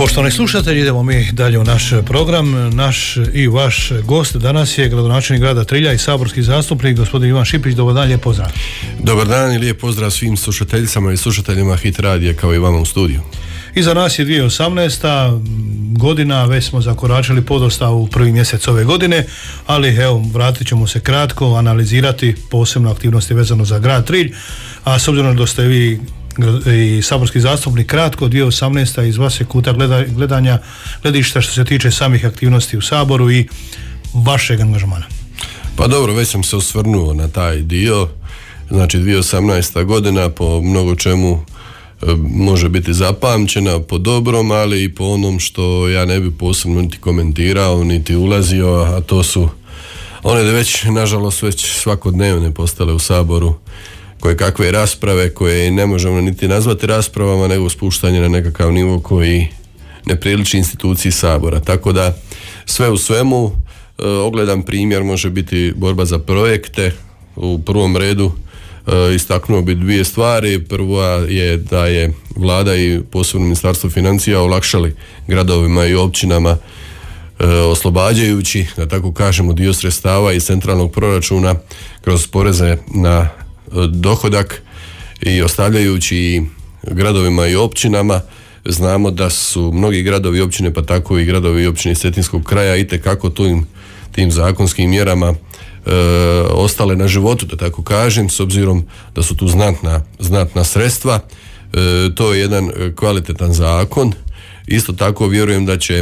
Poštovani slušatelji, idemo mi dalje u naš program. Naš i vaš gost danas je gradonačelnik grada Trilja i saborski zastupnik gospodin Ivan Šipić. Dobar dan, lijep pozdrav. Dobar dan i lijep pozdrav svim slušateljicama i slušateljima Hit radija kao i vama u studiju. Iza nas je 2018. godina, već smo zakoračili podosta u prvi mjesec ove godine, ali evo, vratit ćemo se kratko, analizirati posebno aktivnosti vezano za grad Trilj, a s obzirom da ste vi i saborski zastupnik, kratko, 2018. iz vašeg kuta gledišta što se tiče samih aktivnosti u Saboru i vašeg angažmana. Pa dobro, već sam se osvrnuo na taj dio. Znači 2018. godina po mnogo čemu može biti zapamćena po dobrom, ali i po onom što ja ne bi posebno niti komentirao, niti ulazio, a to su one da već, nažalost, već svakodnevne postale u Saboru koje kakve rasprave koje ne možemo niti nazvati raspravama, nego spuštanje na nekakav nivo koji ne priliči instituciji Sabora. Tako da sve u svemu, ogledan primjer može biti borba za projekte. U prvom redu istaknuo bi dvije stvari. Prva je da je Vlada i posebno Ministarstvo financija olakšali gradovima i općinama oslobađajući, da tako kažemo, dio sredstava iz centralnog proračuna kroz poreze na dohodak i ostavljajući gradovima i općinama. Znamo da su mnogi gradovi i općine, pa tako i gradovi i općine iz cetinskog kraja itekako tim zakonskim mjerama ostale na životu, da tako kažem, s obzirom da su tu znatna sredstva. To je jedan kvalitetan zakon. Isto tako vjerujem da će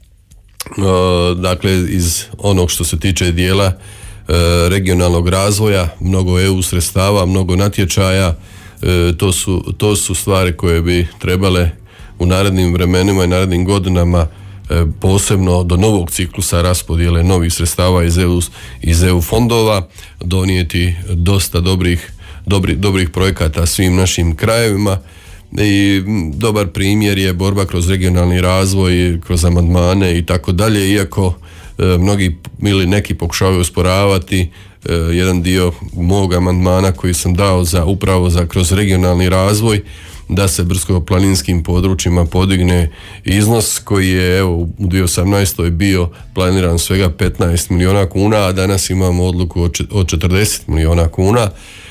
dakle iz onog što se tiče dijela regionalnog razvoja, mnogo EU sredstava, mnogo natječaja, to su stvari koje bi trebale u narednim vremenima i narednim godinama, posebno do novog ciklusa raspodjele novih sredstava iz EU fondova, donijeti dosta dobrih projekata svim našim krajevima. I dobar primjer je borba kroz regionalni razvoj, kroz amandmane i tako dalje, iako mnogi ili neki pokušavaju usporavati jedan dio mog amandmana koji sam dao upravo kroz regionalni razvoj, da se brdsko-planinskim područjima podigne iznos koji je u 2018. bio planiran svega 15 milijuna kuna, a danas imamo odluku od 40 milijuna kuna.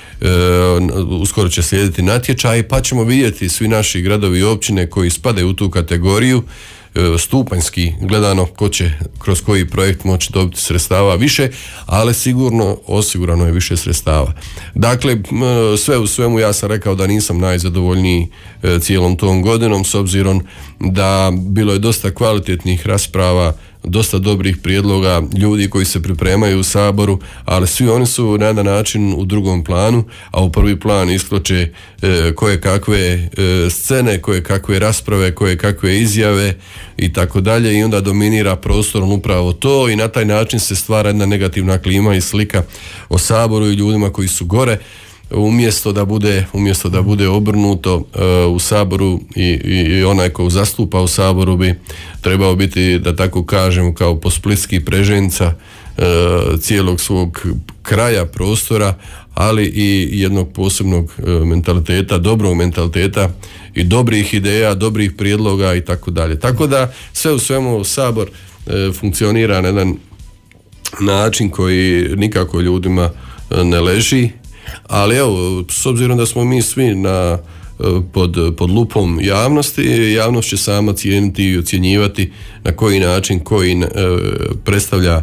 Uskoro će slijediti natječaj, pa ćemo vidjeti svi naši gradovi i općine koji spadaju u tu kategoriju, stupanjski gledano ko će kroz koji projekt moći dobiti sredstava više, ali osigurano je više sredstava. Dakle, sve u svemu ja sam rekao da nisam najzadovoljniji cijelom tom godinom, s obzirom da bilo je dosta kvalitetnih rasprava, dosta dobrih prijedloga ljudi koji se pripremaju u Saboru, ali svi oni su na jedan način u drugom planu, a u prvi plan iskoče koje kakve scene, koje kakve rasprave, koje kakve izjave i tako dalje, i onda dominira prostorom upravo to, i na taj način se stvara jedna negativna klima i slika o Saboru i ljudima koji su gore, umjesto da bude obrnuto. U Saboru i onaj ko zastupa u Saboru bi trebao biti, da tako kažem, kao posplitski preženca cijelog svog kraja, prostora, ali i jednog posebnog mentaliteta, dobrog mentaliteta i dobrih ideja, dobrih prijedloga i tako dalje. Tako da sve u svemu Sabor funkcionira na jedan način koji nikako ljudima ne leži. Ali evo, s obzirom da smo mi svi pod lupom javnosti, javnost će sama cijeniti i ocjenjivati na koji način koji predstavlja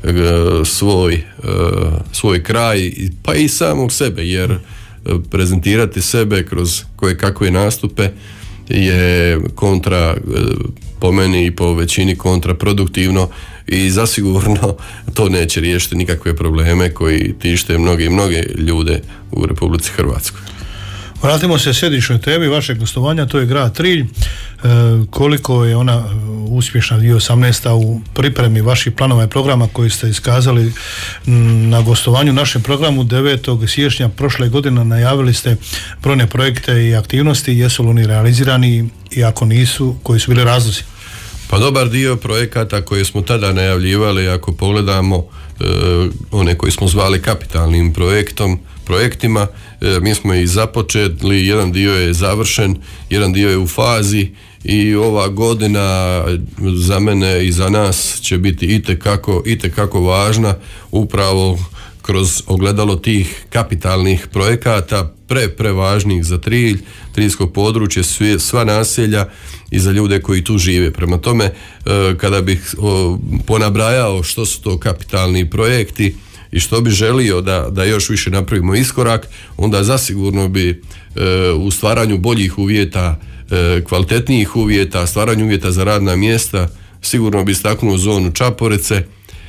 svoj kraj, pa i samog sebe, jer prezentirati sebe kroz koje kakve nastupe je po meni i po većini kontraproduktivno, i zasigurno to neće riješiti nikakve probleme koji tište mnoge ljude u Republici Hrvatskoj. Vratimo se središnjoj temi vašeg gostovanja, to je grad Trilj. Koliko je ona uspješna 2018. u pripremi vaših planova i programa koji ste iskazali na gostovanju u našem programu 9. siječnja prošle godine. Najavili ste brojne projekte i aktivnosti, jesu li oni realizirani, i ako nisu, koji su bili razlozi? Pa dobar dio projekata koje smo tada najavljivali, ako pogledamo one koji smo zvali kapitalnim projektima, mi smo ih započeli, jedan dio je završen, jedan dio je u fazi i ova godina za mene i za nas će biti itekako važna upravo kroz ogledalo tih kapitalnih projekata prevažnih za Trilj, triljsko područje, sva naselja i za ljude koji tu žive. Prema tome, kada bih ponabrajao što su to kapitalni projekti i što bi želio da još više napravimo iskorak, onda zasigurno bi u stvaranju boljih uvjeta, kvalitetnijih uvjeta, stvaranju uvjeta za radna mjesta, sigurno bi istaknuo zonu Čaporece,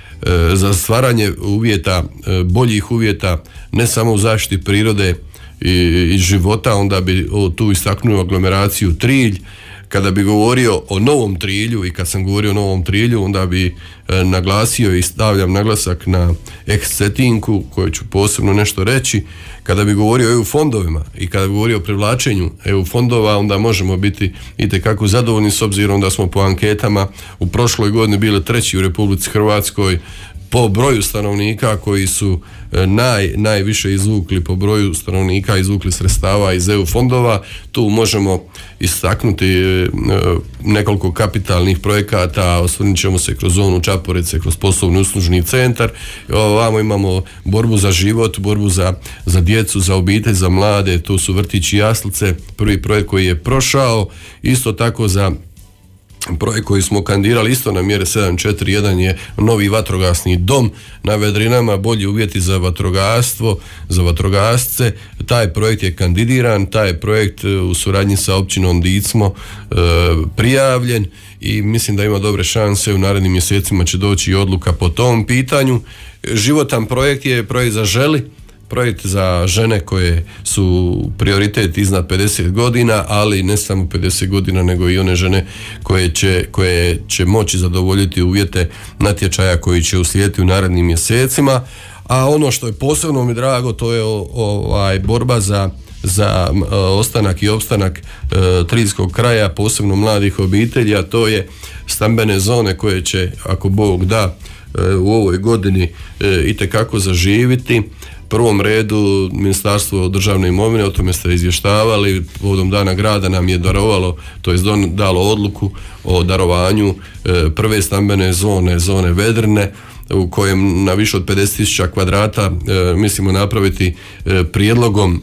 za stvaranje uvjeta, boljih uvjeta, ne samo u zaštiti prirode i života, onda bi tu istaknuo aglomeraciju Trilj. Kada bi govorio o Novom Trilju i kad sam govorio o Novom Trilju, onda bi naglasio i stavljam naglasak na Eks-Cetinku, koju ću posebno nešto reći. Kada bi govorio o EU fondovima i kada bi govorio o privlačenju EU fondova, onda možemo biti itekako zadovoljni s obzirom da smo po anketama u prošloj godini bili 3. u Republici Hrvatskoj po broju stanovnika koji su najviše izvukli, po broju stanovnika izvukli sredstava iz EU fondova. Tu možemo istaknuti nekoliko kapitalnih projekata, osvrnut ćemo se kroz zonu Čaporece, kroz poslovni uslužni centar. Ovamo imamo borbu za život, borbu za djecu, za obitelj, za mlade, tu su vrtići i jaslice, prvi projekt koji je prošao, isto tako za projekt koji smo kandidirali isto na mjere 741 je novi vatrogasni dom na Vedrinama, bolji uvjeti za vatrogastvo, za vatrogasce. Taj projekt je kandidiran, taj projekt u suradnji sa općinom Dicmo prijavljen i mislim da ima dobre šanse, u narednim mjesecima će doći i odluka po tom pitanju. Životan projekt je projekt Zaželi, projekt za žene koje su prioritet iznad 50 godina, ali ne samo 50 godina, nego i one žene koje će moći zadovoljiti uvjete natječaja koji će uslijediti u narednim mjesecima. A ono što je posebno mi drago, to je borba za ostanak i opstanak triljskog kraja, posebno mladih obitelji, a to je stambene zone koje će, ako Bog da, u ovoj godini itekako zaživiti. Prvom redu Ministarstvo državne imovine, o tome ste izvještavali, povodom Dana grada nam je darovalo, to je dalo odluku o darovanju prve stambene zone Vedrine, u kojem na više od 50.000 kvadrata mislimo napraviti prijedlogom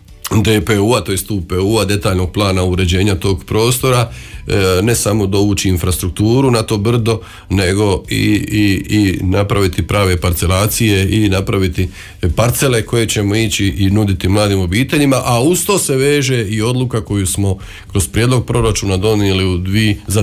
DPU-a, to jest UPU-a, detaljnog plana uređenja tog prostora, ne samo dovući infrastrukturu na to brdo, nego i napraviti prave parcelacije i napraviti parcele koje ćemo ići i nuditi mladim obiteljima, a uz to se veže i odluka koju smo kroz prijedlog proračuna donijeli za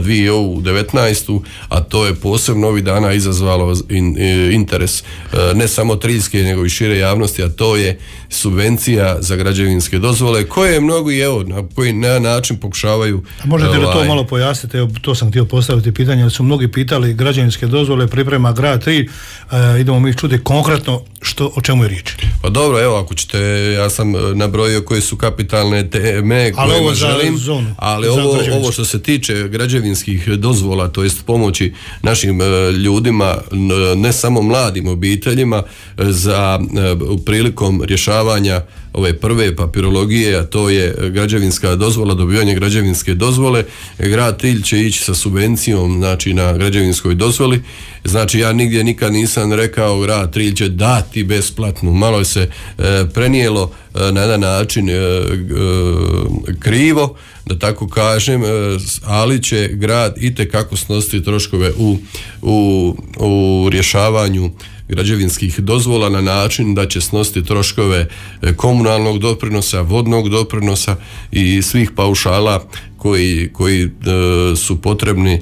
2019. a to je posebno ovih dana izazvalo interes ne samo triljske nego i šire javnosti, a to je subvencija za građevinske dozvole koje mnogi na koji način pokušavaju. A možete li to malo pojasniti? To sam htio postaviti pitanje, jer su mnogi pitali građevinske dozvole priprema grad Trilj, idemo mi čuti konkretno o čemu je riječ. Pa dobro, evo ako ćete, ja sam nabrojio koje su kapitalne teme kojima želim, ali ovo što se tiče građevinskih dozvola, to jest pomoći našim ljudima, ne samo mladim obiteljima, za prilikom rješavanja ove prve papirologije, a to je građevinska dozvola, dobivanje građevinske dozvole. Grad Trilj će ići sa subvencijom, znači na građevinskoj dozvoli. Znači ja nigdje nikad nisam rekao grad Trilj će dati besplatnu, malo je se prenijelo na jedan način krivo, da tako kažem, ali će grad itekako snositi troškove u rješavanju građevinskih dozvola na način da će snositi troškove komunalnog doprinosa, vodnog doprinosa i svih paušala koji su potrebni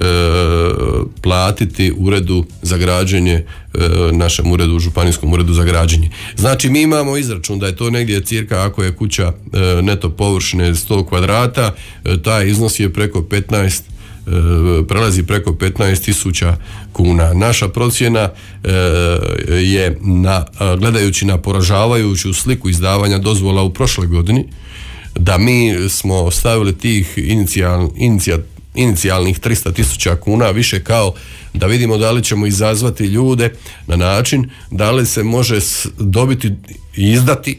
platiti uredu za građenje, našem uredu, županijskom uredu za građenje. Znači mi imamo izračun da je to negdje cirka, ako je kuća neto površine 100 kvadrata, taj iznos je prelazi preko 15.000 kuna. Naša procjena je gledajući na poražavajuću sliku izdavanja dozvola u prošloj godini, da mi smo stavili tih inicijalnih 300.000 kuna više kao da vidimo da li ćemo izazvati ljude na način da li se može dobiti i izdati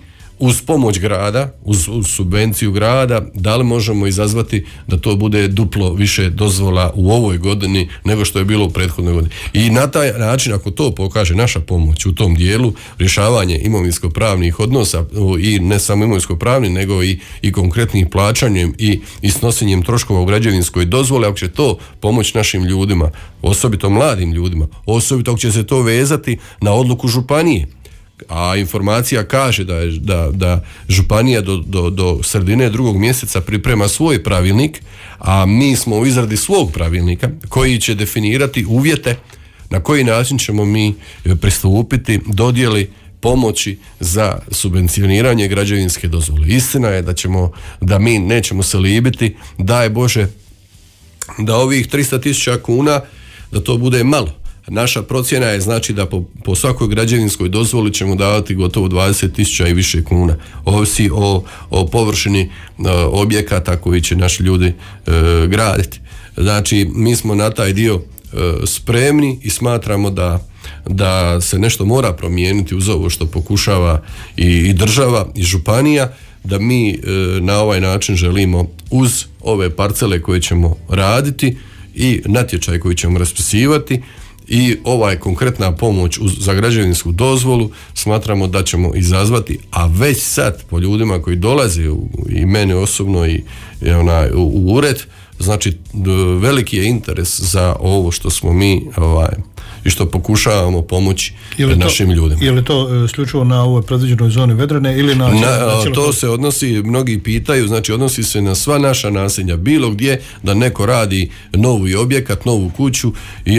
uz pomoć grada, uz subvenciju grada, da li možemo izazvati da to bude duplo više dozvola u ovoj godini nego što je bilo u prethodnoj godini. I na taj način, ako to pokaže naša pomoć u tom dijelu, rješavanje imovinsko-pravnih odnosa i ne samo imovinsko-pravnih, nego i konkretnim plaćanjem i snosenjem troškova u građevinskoj dozvole, ako će to pomoć našim ljudima, osobito mladim ljudima, osobito ako će se to vezati na odluku županije, a informacija kaže da županija do sredine 2. mjeseca priprema svoj pravilnik, a mi smo u izradi svog pravilnika koji će definirati uvjete na koji način ćemo mi pristupiti dodjeli pomoći za subvencioniranje građevinske dozvole. Istina je da mi nećemo se libiti, daj Bože, da ovih 300.000 kuna da to bude malo. Naša procjena je znači da po svakoj građevinskoj dozvoli ćemo davati gotovo 20.000 i više kuna. Ovisi o površini objekata koji će naši ljudi graditi. Znači, mi smo na taj dio spremni i smatramo da se nešto mora promijeniti uz ovo što pokušava i država i županija, da mi na ovaj način želimo uz ove parcele koje ćemo raditi i natječaj koji ćemo raspisivati i ovaj konkretna pomoć za građevinsku dozvolu smatramo da ćemo izazvati, a već sad po ljudima koji dolaze i mene osobno i u ured, znači veliki je interes za ovo što smo mi i što pokušavamo pomoći našim ljudima. Je li to isključivo na ovoj predviđenoj zoni Vedrane ili na to se odnosi, mnogi pitaju, znači odnosi se na sva naša naselja, bilo gdje da neko radi novi objekat, novu kuću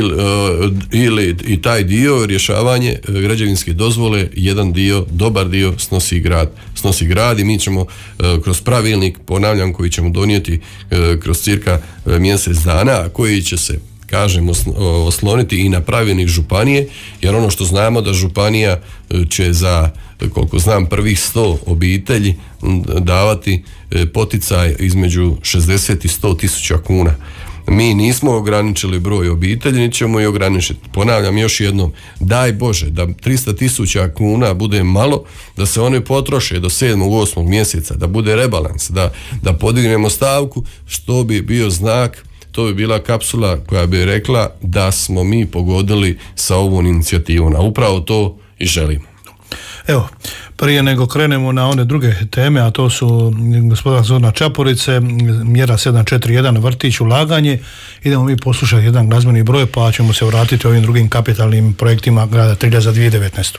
ili i taj dio rješavanje građevinske dozvole, jedan dio, dobar dio snosi grad i mi ćemo kroz pravilnik, ponavljam, koji ćemo donijeti kroz cirka mjesec dana, koji će se, kažem, osloniti i na pravilnik županije, jer ono što znamo da županija će za, koliko znam, prvih 100 obitelji davati poticaj između 60 i 100.000 kuna. Mi nismo ograničili broj obitelji, niti ćemo i ograničiti. Ponavljam još jednom, daj Bože da 300.000 kuna bude malo, da se one potroše do 7. 8. mjeseca, da bude rebalans, da podignemo stavku, što bi bio znak, to bi bila kapsula koja bi rekla da smo mi pogodili sa ovom inicijativom, a upravo to i želimo. Evo, prije nego krenemo na one druge teme, a to su gospodarska zona Čaporice, mjera 741, vrtić, ulaganje, idemo mi poslušati jedan glazbeni broj pa ćemo se vratiti ovim drugim kapitalnim projektima grada Trilja za 2019.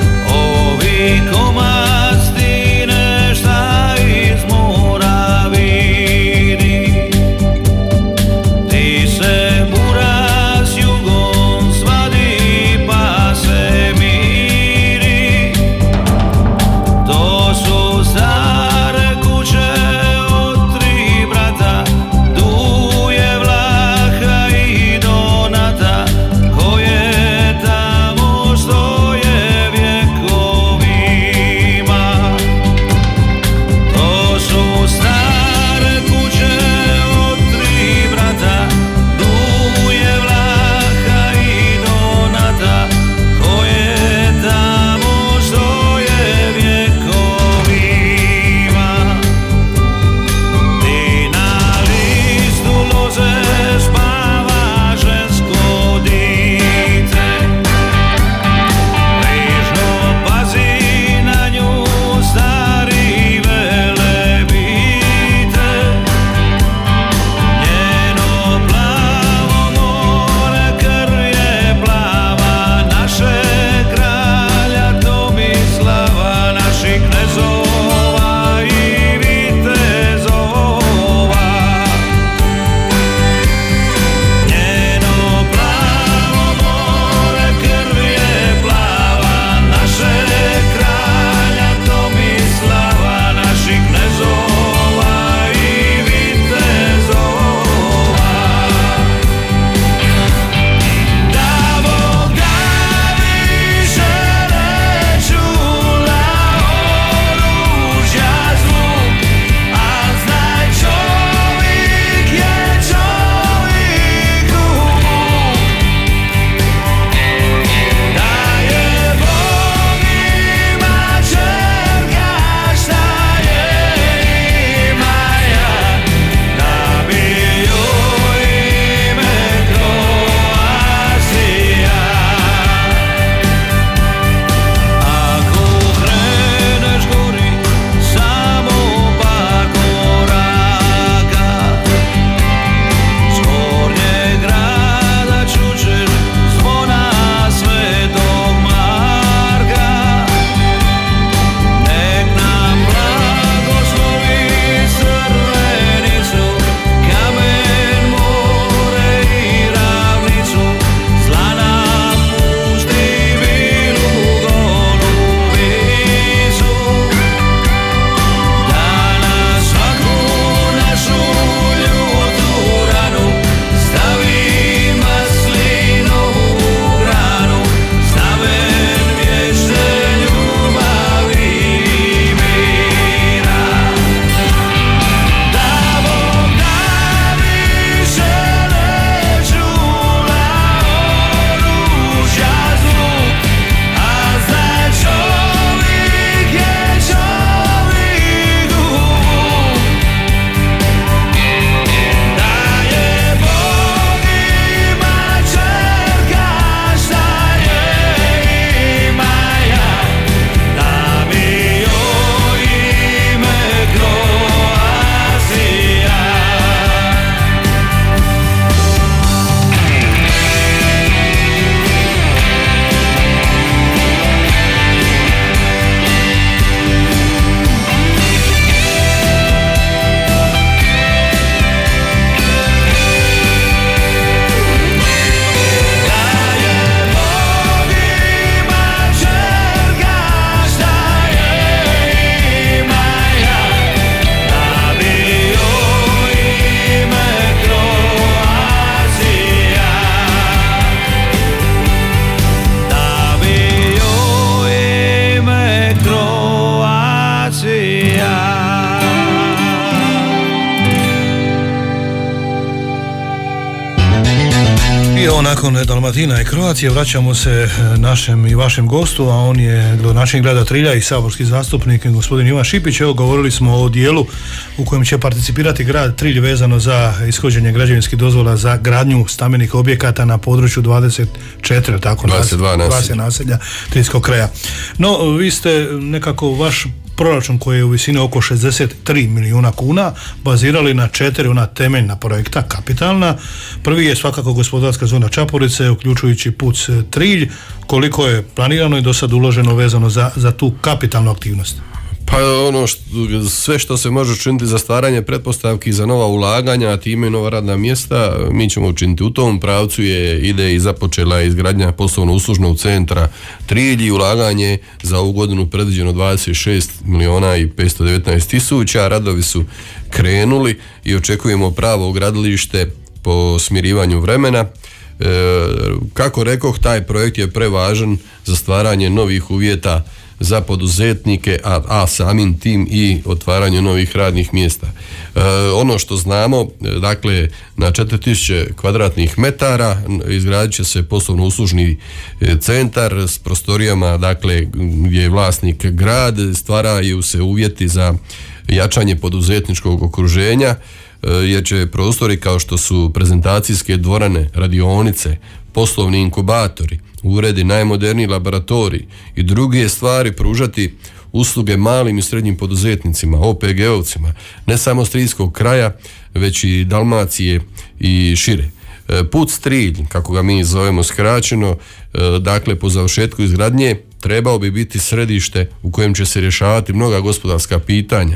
Komastine šta iz Moravije No, nakon Dalmatina i Croacije vraćamo se našem i vašem gostu, a on je gradonačelnik grada Trilja i saborski zastupnik gospodin Ivan Šipić. Evo, govorili smo o dijelu u kojem će participirati grad Trilj vezano za ishođenje građevinskih dozvola za gradnju stambenih objekata na području 24, tako 22 naselja Triljskog kraja. No, vi ste nekako vaš proračun koji je u visini oko 63 milijuna kuna bazirali na 4 ona temeljna projekta, kapitalna. Prvi je svakako gospodarska zona Čaporice, uključujući PUC Trilj. Koliko je planirano i do sad uloženo vezano za tu kapitalnu aktivnost? Pa sve što se može učiniti za stvaranje pretpostavki za nova ulaganja, a time i nova radna mjesta, mi ćemo učiniti. U tom pravcu ide i započela izgradnja poslovno-uslužnog centra Trilj i ulaganje za ovu godinu predviđeno 26 milijuna i 519 tisuća. Radovi su krenuli i očekujemo pravo gradilište po smirivanju vremena. Kako rekoh, taj projekt je prevažan za stvaranje novih uvjeta za poduzetnike, a samim tim i otvaranje novih radnih mjesta. Ono što znamo, dakle, na 4000 kvadratnih metara izgradit će se poslovno-uslužni centar s prostorijama, dakle, gdje je vlasnik grad, stvaraju se uvjeti za jačanje poduzetničkog okruženja, jer će prostori kao što su prezentacijske dvorane, radionice, poslovni inkubatori, uredi, najmoderniji laboratoriji i druge stvari pružati usluge malim i srednjim poduzetnicima, OPG-ovcima, ne samo s Triljskog kraja, već i Dalmacije i šire. PUC Trilj, kako ga mi zovemo skraćeno, dakle, po završetku izgradnje trebao bi biti središte u kojem će se rješavati mnoga gospodarska pitanja.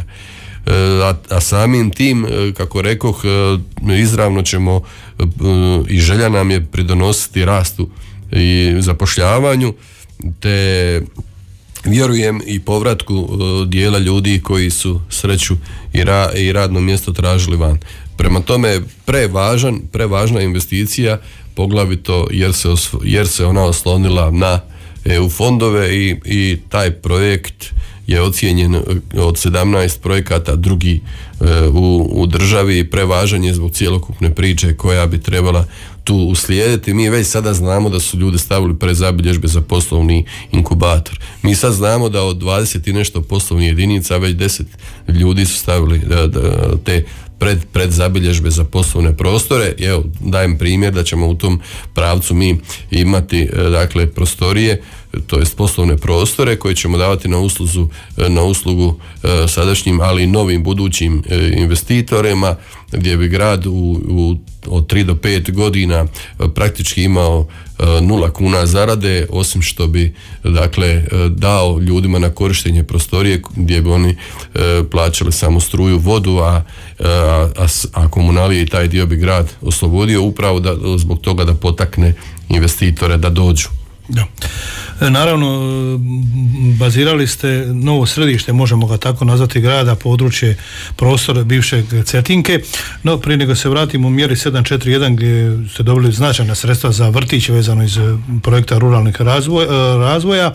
A samim tim, kako rekoh, izravno ćemo i želja nam je pridonositi rastu i zapošljavanju, te vjerujem i povratku dijela ljudi koji su sreću i radno mjesto tražili van. Prema tome, prevažna investicija, poglavito jer se ona oslonila na EU fondove i taj projekt je ocijenjen od 17 projekata drugi u državi. Prevažan je zbog cjelokupne priče koja bi trebala tu uslijediti. Mi već sada znamo da su ljudi stavili predzabilježbe za poslovni inkubator. Mi sad znamo da od 20 i nešto poslovnih jedinica već 10 ljudi su stavili te predzabilježbe za poslovne prostore. Evo, dajem primjer da ćemo u tom pravcu mi imati, dakle, prostorije, to jest poslovne prostore koje ćemo davati na uslugu sadašnjim, ali i novim budućim investitorima, gdje bi grad od 3 do 5 godina praktički imao 0 kuna zarade, osim što bi, dakle, dao ljudima na korištenje prostorije gdje bi oni plaćali samo struju, vodu, a komunalije i taj dio bi grad oslobodio, upravo zbog toga da potakne investitore da dođu. Da. Naravno, bazirali ste novo središte, možemo ga tako nazvati, grada, područje, prostor bivšeg Cetinke, no prije nego se vratimo u mjeri 741 gdje ste dobili značajna sredstva za vrtić vezano iz projekta ruralnih razvoja.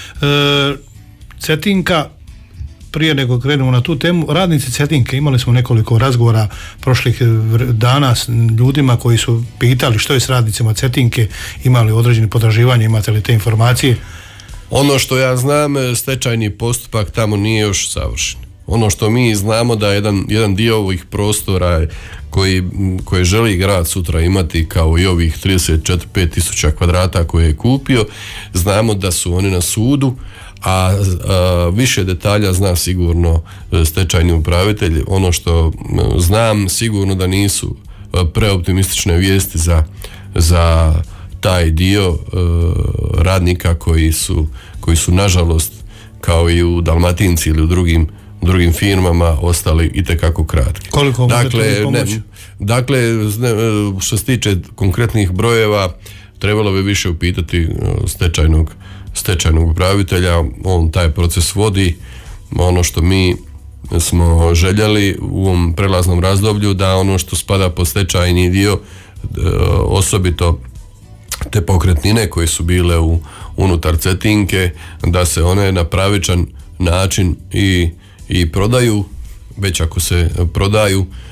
Cetinka, prije nego krenemo na tu temu, radnici Cetinke, imali smo nekoliko razgovora prošlih dana s ljudima koji su pitali što je s radnicima Cetinke, imali određene potraživanje, imate li te informacije? Ono što ja znam, stečajni postupak tamo nije još savršen. Ono što mi znamo da jedan dio ovih prostora koje želi grad sutra imati, kao i ovih 34-5 tisuća kvadrata koje je kupio, znamo da su oni na sudu, a više detalja zna sigurno stečajni upravitelj. Ono što znam sigurno da nisu preoptimistične vijesti za taj dio radnika koji su nažalost, kao i u Dalmatinci ili u drugim firmama, ostali itekako kratki. Koliko možete pomoći? Dakle, što se tiče konkretnih brojeva, trebalo bi više upitati stečajnog upravitelja. On taj proces vodi. Ono što mi smo željeli u ovom prelaznom razdoblju, da ono što spada pod stečajni dio, osobito te pokretnine koje su bile unutar Cetinke, da se one na pravičan način i prodaju. Već ako se prodaju,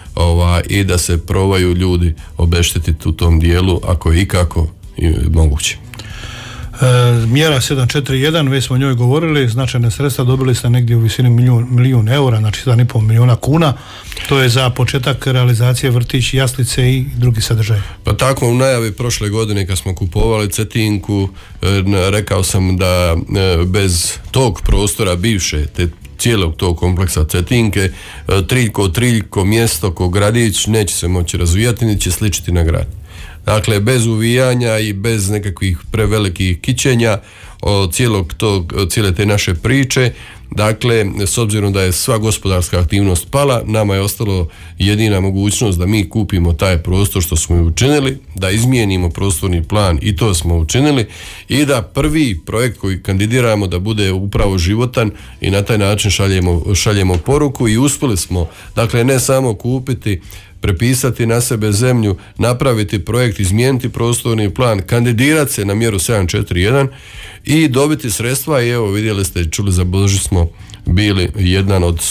i da se probaju ljudi obeštetiti u tom dijelu ako je ikako moguće. Mjera 741, već smo o njoj govorili, značajne sredstva dobili ste negdje u visini milijun eura, znači 7,5 milijuna kuna. To je za početak realizacije vrtić, jaslice i drugi sadržaj. Pa tako, u najavi prošle godine kad smo kupovali Cetinku, rekao sam da bez tog prostora bivše, te cijelog tog kompleksa Cetinke, Triljko, mjesto ko gradić neće se moći razvijati, niti će sličiti na grad. Dakle, bez uvijanja i bez nekakvih prevelikih kićenja cijele te naše priče. Dakle, s obzirom da je sva gospodarska aktivnost pala, nama je ostalo jedina mogućnost da mi kupimo taj prostor, što smo i učinili, da izmijenimo prostorni plan, i to smo učinili, i da prvi projekt koji kandidiramo da bude upravo životan i na taj način šaljemo poruku, i uspjeli smo, dakle, ne samo kupiti, prepisati na sebe zemlju, napraviti projekt, izmijeniti prostorni plan, kandidirati se na mjeru 741 i dobiti sredstva. I evo, vidjeli ste, čuli za Božić smo bili jedan od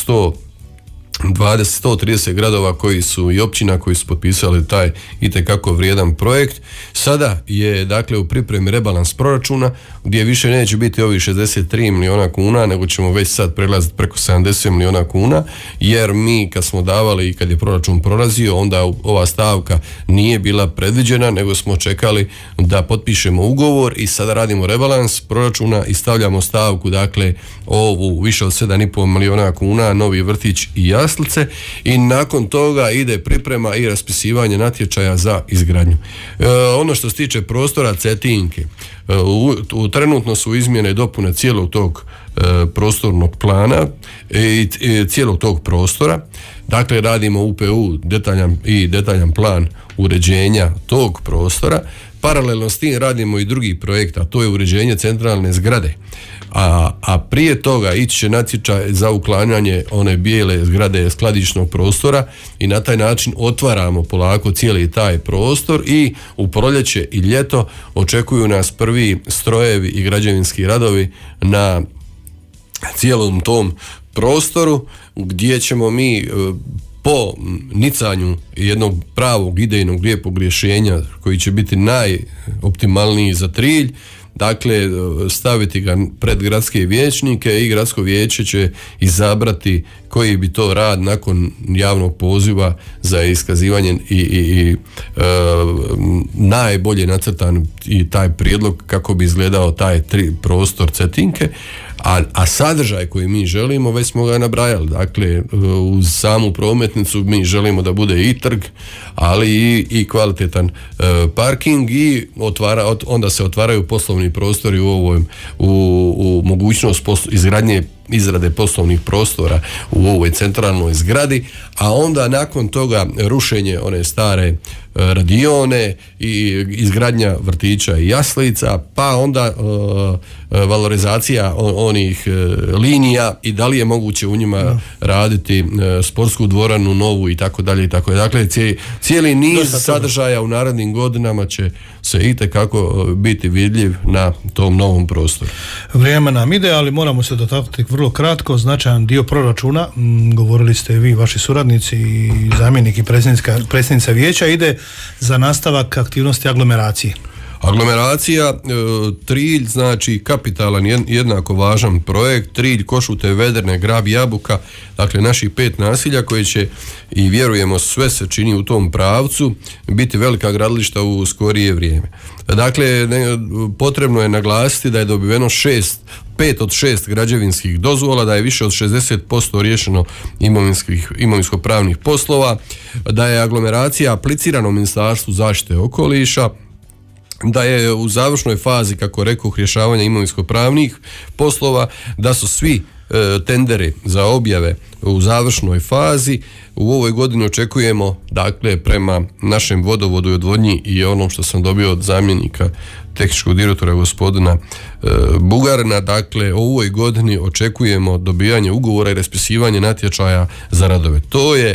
130 gradova koji su i općina koji su potpisali taj itekako vrijedan projekt. Sada je, dakle, u pripremi rebalans proračuna gdje više neće biti ovih 63 milijuna kuna, nego ćemo već sad prelaziti preko 70 milijuna kuna, jer mi kad smo davali i kad je proračun prolazio, onda ova stavka nije bila predviđena, nego smo čekali da potpišemo ugovor i sada radimo rebalans proračuna i stavljamo stavku, dakle, ovu više od 7,5 milijuna kuna, novi vrtić i jaslice, i nakon toga ide priprema i raspisivanje natječaja za izgradnju. Ono što se tiče prostora Cetinke, trenutno su izmjene i dopune cijelog tog prostornog plana i cijelog tog prostora. Dakle, radimo UPU, detaljan plan uređenja tog prostora. Paralelno s tim radimo i drugi projekt, a to je uređenje centralne zgrade. A prije toga ići će natječaj za uklanjanje one bijele zgrade skladišnog prostora, i na taj način otvaramo polako cijeli taj prostor, i u proljeće i ljeto očekuju nas prvi strojevi i građevinski radovi na cijelom tom prostoru, gdje ćemo mi po nicanju jednog pravog, idejnog, lijepog rješenja koji će biti najoptimalniji za Trilj, dakle, staviti ga pred gradske vijećnike, i gradsko vijeće će izabrati koji bi to rad nakon javnog poziva za iskazivanje i najbolje nacrtan i taj prijedlog kako bi izgledao taj prostor Cetinke. A sadržaj koji mi želimo, već smo ga nabrajali. Dakle, uz samu prometnicu mi želimo da bude i trg, ali i kvalitetan parking, i onda se otvaraju poslovni prostori u mogućnost izrade poslovnih prostora u ovoj centralnoj zgradi, a onda nakon toga rušenje one stare radione i izgradnja vrtića i jaslica, pa onda valorizacija onih linija, i da li je moguće u njima raditi sportsku dvoranu novu i tako dalje i tako. Dakle, cijeli niz sadržaja u narednim godinama će se itekako biti vidljiv na tom novom prostoru. Vrijeme nam ide, ali moramo se dotaknuti vrlo kratko. Značajan dio proračuna, govorili ste vi, vaši suradnici i zamjenik i predsjednica vijeća, ide za nastavak aktivnosti aglomeracije. Aglomeracija, Trilj, znači kapitalan, jednako važan projekt. Trilj, Košute, Vedrne, Grab, Jabuka, dakle naših 5 nasilja koje će, i vjerujemo sve se čini u tom pravcu, biti velika gradilišta u skorije vrijeme. Dakle, potrebno je naglasiti da je dobiveno 5 od 6 građevinskih dozvola, da je više od 60% riješeno imovinsko-pravnih poslova, da je aglomeracija aplicirana u Ministarstvu zaštite okoliša, da je u završnoj fazi, kako rekoh, rješavanja imovinsko-pravnih poslova, da su svi tenderi za objave u završnoj fazi. U ovoj godini očekujemo, dakle, prema našem vodovodu i odvodnji i onom što sam dobio od zamjenika tehničkog direktora gospodina Bugarina, dakle, u ovoj godini očekujemo dobijanje ugovora i raspisivanje natječaja za radove. To je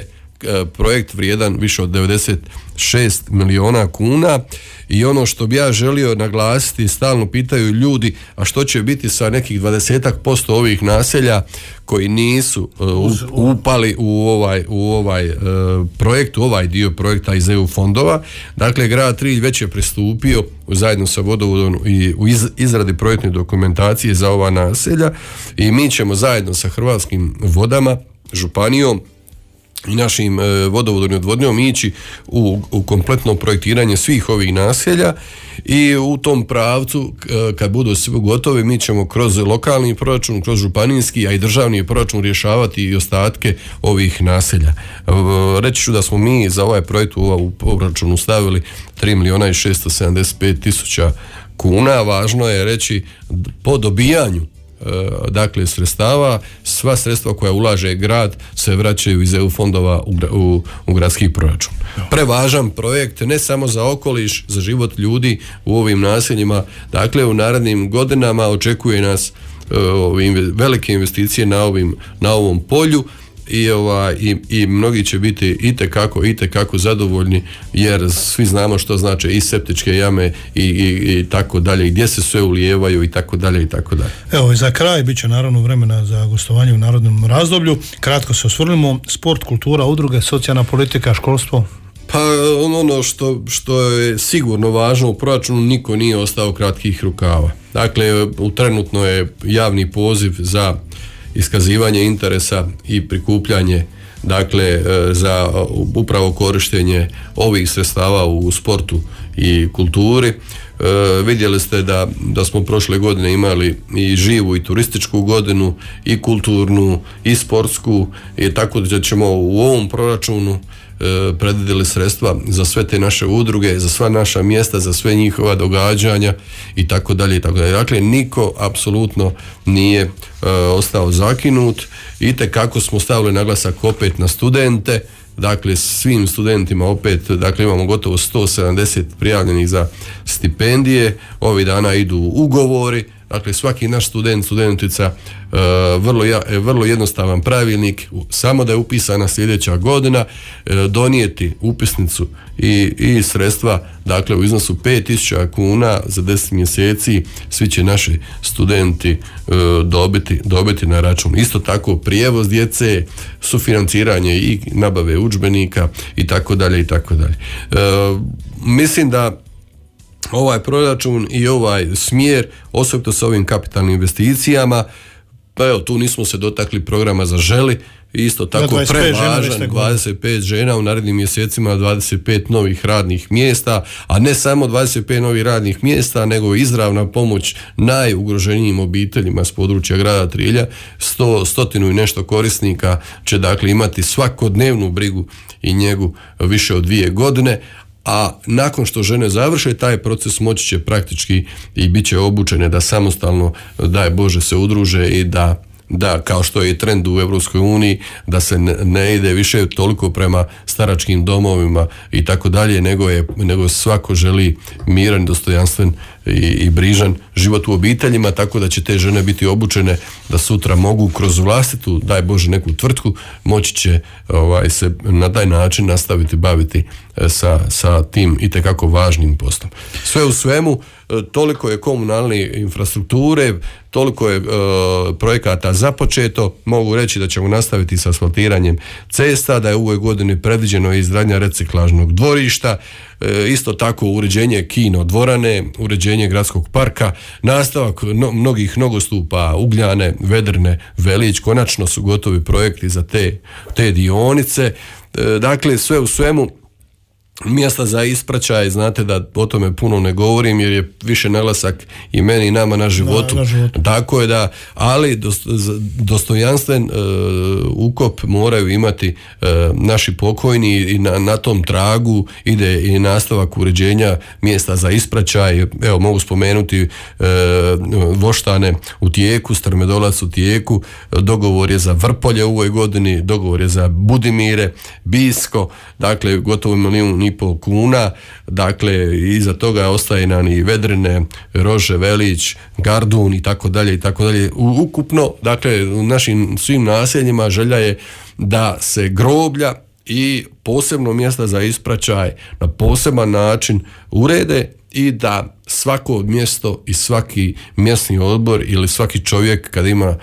projekt vrijedan više od 96 miliona kuna. I ono što bi ja želio naglasiti, stalno pitaju ljudi, a što će biti sa nekih 20% ovih naselja koji nisu upali u ovaj projekt, u ovaj dio projekta iz EU fondova. Dakle, grad Trilj već je pristupio zajedno sa vodovodom i u izradi projektne dokumentacije za ova naselja i mi ćemo zajedno sa Hrvatskim vodama, županijom i našim vodovodom i odvodnjom ići u kompletno projektiranje svih ovih naselja i u tom pravcu kad budu svi gotovi mi ćemo kroz lokalni proračun, kroz županijski, a i državni proračun rješavati i ostatke ovih naselja. Reći ću da smo mi za ovaj projekt u proračunu stavili 3 miliona i 675 tisuća kuna. Važno je reći po dobijanju dakle sredstava, sva sredstva koja ulaže grad se vraćaju iz EU fondova u gradski proračun. Prevažan projekt ne samo za okoliš, za život ljudi u ovim naseljima. Dakle, u narednim godinama očekuje nas velike investicije na ovom polju i mnogi će biti itekako zadovoljni, jer svi znamo što znači i septičke jame i tako dalje, gdje se sve ulijevaju i tako dalje i tako dalje. Evo i za kraj bit će naravno vremena za gostovanje u narodnom razdoblju. Kratko se osvrnimo, sport, kultura, udruge, socijalna politika, školstvo. Pa ono što je sigurno važno u proračunu, niko nije ostao kratkih rukava. Dakle, trenutno je javni poziv za iskazivanje interesa i prikupljanje, dakle, za upravo korištenje ovih sredstava u sportu i kulturi. Vidjeli ste da smo prošle godine imali i živu i turističku godinu, i kulturnu, i sportsku, i tako da ćemo u ovom proračunu predvidjeli sredstva za sve te naše udruge, za sva naša mjesta, za sve njihova događanja i tako dalje i tako dalje. Dakle, niko apsolutno nije ostao zakinut i tekako smo stavili naglasak opet na studente. Dakle, svim studentima opet, dakle, imamo gotovo 170 prijavljenih za stipendije, ovih dana idu ugovori. Dakle, svaki naš studentica, vrlo jednostavan pravilnik, samo da je upisana sljedeća godina, donijeti upisnicu i sredstva, dakle, u iznosu 5.000 kuna za 10 mjeseci, svi će naši studenti dobiti na račun. Isto tako prijevoz djece, sufinanciranje i nabave udžbenika i tako dalje i tako dalje. Mislim da ovaj proračun i ovaj smjer, osobito sa ovim kapitalnim investicijama, pa evo, tu nismo se dotakli programa Zaželi, isto tako prevažan, 25 žena u narednim mjesecima, 25 novih radnih mjesta, a ne samo 25 novih radnih mjesta, nego izravna pomoć najugroženijim obiteljima s područja grada Trilja. 100 i nešto korisnika će, dakle, imati svakodnevnu brigu i njegu više od 2 godine, a nakon što žene završe taj proces moći će praktički i bit će obučene da samostalno, daj Bože, se udruže i da kao što je i trend u Europskoj uniji, da se ne ide više toliko prema staračkim domovima i tako dalje, nego svako želi miran, dostojanstven i brižan život u obiteljima, tako da će te žene biti obučene da sutra mogu kroz vlastitu, daj Bože, neku tvrtku, moći će se na taj način nastaviti baviti sa tim itekako važnim poslom. Sve u svemu, toliko je komunalne infrastrukture, toliko je projekata započeto. Mogu reći da ćemo nastaviti sa asfaltiranjem cesta, da je u ovoj godini predviđeno izgradnja reciklažnog dvorišta, isto tako uređenje kino dvorane, uređenje gradskog parka, nastavak mnogih nogostupa, Ugljane, Vedrne, Velić, konačno su gotovi projekti za te dionice. Dakle, sve u svemu, mjesta za ispraćaj, znate da o tome puno ne govorim jer je više naglasak i meni i nama na životu. Tako je da, ali dostojanstven ukop moraju imati naši pokojni i na tom tragu ide i nastavak uređenja mjesta za ispraćaj. Evo, mogu spomenuti Voštane u tijeku, Strmedolac u tijeku, dogovor je za Vrpolje u ovoj godini, dogovor je za Budimire, Bisko, dakle gotovo 1,5 milijuna kuna, dakle iza toga ostaje nam i Vedrine, Rože, Velić, Gardun i tako dalje i tako dalje. Ukupno, dakle, u našim svim naseljima želja je da se groblja i posebno mjesta za ispraćaj na poseban način urede i da svako mjesto i svaki mjesni odbor ili svaki čovjek kad ima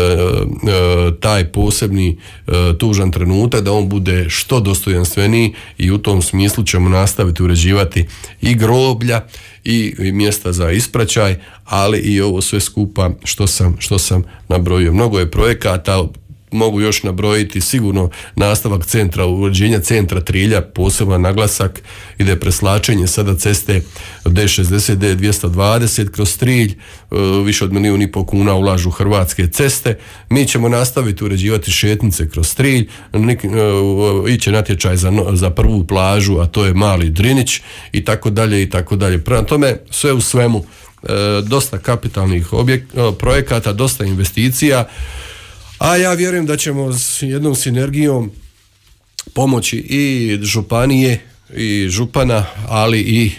taj posebni tužan trenutak da on bude što dostojanstveniji i u tom smislu ćemo nastaviti uređivati i groblja i mjesta za ispraćaj, ali i ovo sve skupa što sam nabrojio. Mnogo je projekata, mogu još nabrojiti sigurno nastavak centra, uređenja centra Trilja, poseban naglasak ide preslačenje sada ceste D60, D220 kroz Trilj, više od 1,5 milijuna kuna ulažu Hrvatske ceste. Mi ćemo nastaviti uređivati šetnice kroz Trilj, iće natječaj za prvu plažu, a to je Mali Drinić i tako dalje i tako dalje. Prema tome, sve u svemu dosta kapitalnih projekata, dosta investicija, a ja vjerujem da ćemo s jednom sinergijom pomoći i županije i župana, ali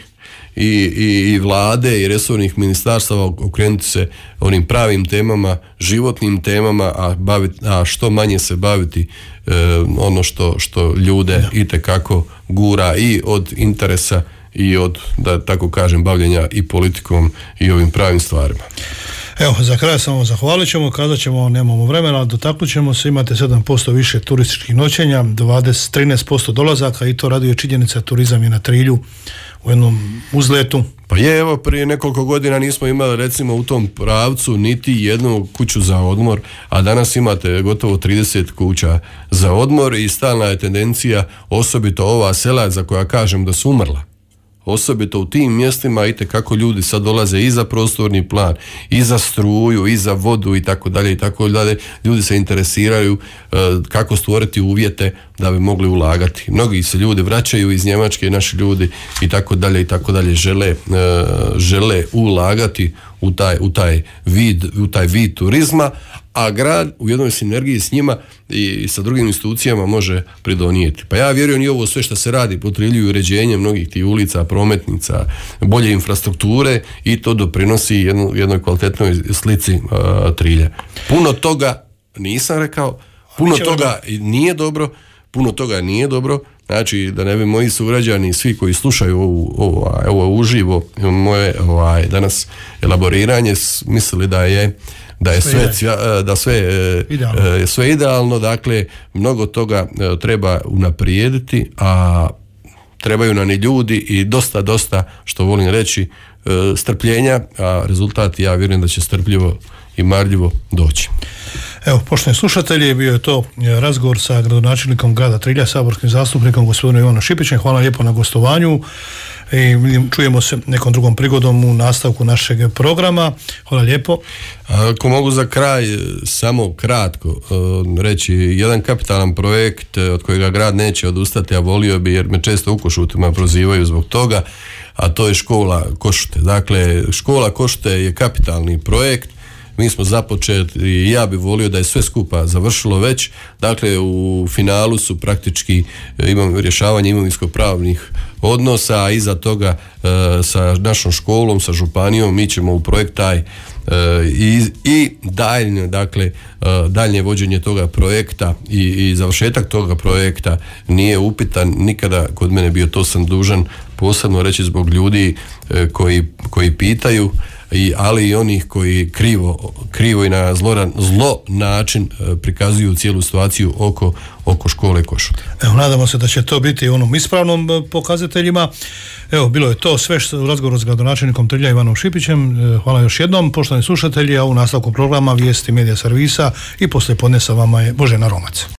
i vlade i resornih ministarstava okrenuti se onim pravim temama, životnim temama, a što manje se baviti ono što ljude itekako gura i od interesa i od, da tako kažem, bavljenja i politikom i ovim pravim stvarima. Evo, za kraj samo zahvalit ćemo, kazat ćemo, nemamo vremena, dotaknut ćemo se, imate 7% više turističkih noćenja, 13% dolazaka i to raduje činjenica, turizam je na Trilju u jednom uzletu. Pa je, evo, prije nekoliko godina nismo imali recimo u tom pravcu niti jednu kuću za odmor, a danas imate gotovo 30 kuća za odmor i stalna je tendencija, osobito ova sela za koja kažem da su umrla. Osobito u tim mjestima itekako ljudi sad dolaze i za prostorni plan, i za struju, i za vodu i tako dalje i tako dalje. Ljudi se interesiraju kako stvoriti uvjete da bi mogli ulagati. Mnogi se ljudi vraćaju iz Njemačke, naši ljudi i tako dalje žele ulagati u taj vid turizma, a grad u jednoj sinergiji s njima i sa drugim institucijama može pridonijeti. Pa ja vjerujem i ovo sve što se radi po Trilju i uređenje mnogih tih ulica, prometnica, bolje infrastrukture i to doprinosi jednoj kvalitetnoj slici Trilja. Puno toga nisam rekao, puno toga nije dobro, znači da ne bi moji sugrađani, svi koji slušaju ovo uživo, moje danas elaboriranje, mislili da je sve idealno, dakle mnogo toga treba unaprijediti, a trebaju nam i ljudi i dosta, što volim reći, strpljenja, a rezultat ja vjerujem da će strpljivo i marljivo doći. Evo, poštovani slušatelji, bio je to razgovor sa gradonačelnikom grada Trilja, saborskim zastupnikom gospodinom Ivanom Šipićem. Hvala lijepo na gostovanju i čujemo se nekom drugom prigodom u nastavku našeg programa. Hvala lijepo. Ako mogu za kraj samo kratko reći, jedan kapitalan projekt od kojega grad neće odustati, a volio bi, jer me često u Košutima prozivaju zbog toga, a to je škola Košute. Dakle, škola Košute je kapitalni projekt. Mi smo započeti i ja bih volio da je sve skupa završilo već. Dakle, u finalu su praktički rješavanje imovinsko-pravnih odnosa, a iza toga sa našom školom, sa županijom, mi ćemo u projekt taj i daljnje vođenje toga projekta i završetak toga projekta nije upitan nikada kod mene bio, to sam dužan posebno reći zbog ljudi koji pitaju, ali i onih koji krivo i na zlo način prikazuju cijelu situaciju oko škole Košute. Evo, nadamo se da će to biti onom ispravnom pokazateljima. Evo, bilo je to sve u razgovoru s gradonačelnikom Trilja Ivanom Šipićem. Hvala još jednom, poštovani slušatelji, a u nastavku programa Vijesti medija servisa i poslijepodne sa vama je Božena Romac.